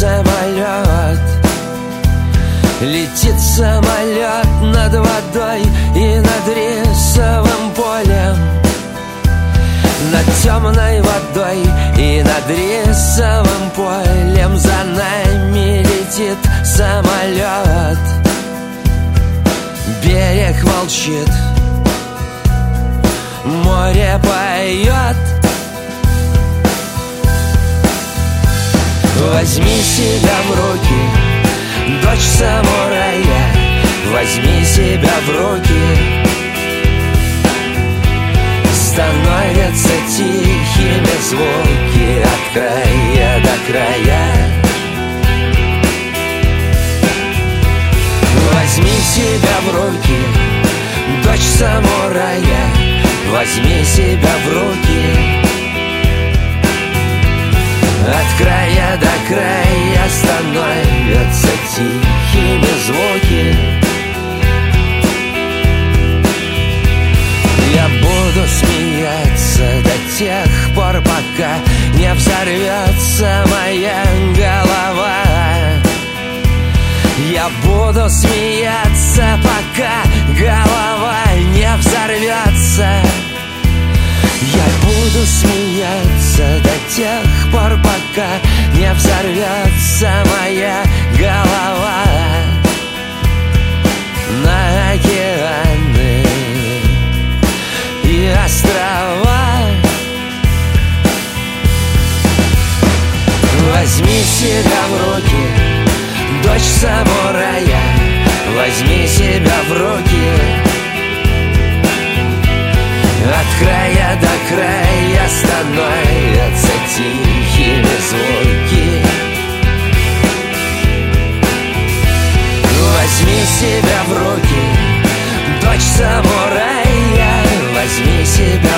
самолет. Летит самолет над водой и над рисовым полем, над темной водой и над рисовым полем. За нами летит самолет. Берег молчит, море поет. Возьми себя в руки, дочь самурая, возьми себя в руки. Становятся тихими звуки от края до края. Возьми себя в руки, дочь самурая, возьми себя в руки. От края до края становятся тихими звуки. Я буду смеяться до тех пор, пока не взорвется моя голова. Я буду смеяться, пока голова не взорвется. Я буду смеяться до тех пор, пока не взорвется моя голова. На океаны и острова. Возьми себя в руки, дочь самурая, возьми себя в руки. От края до края становятся тихими звуки. Возьми себя в руки, дочь самурая, возьми себя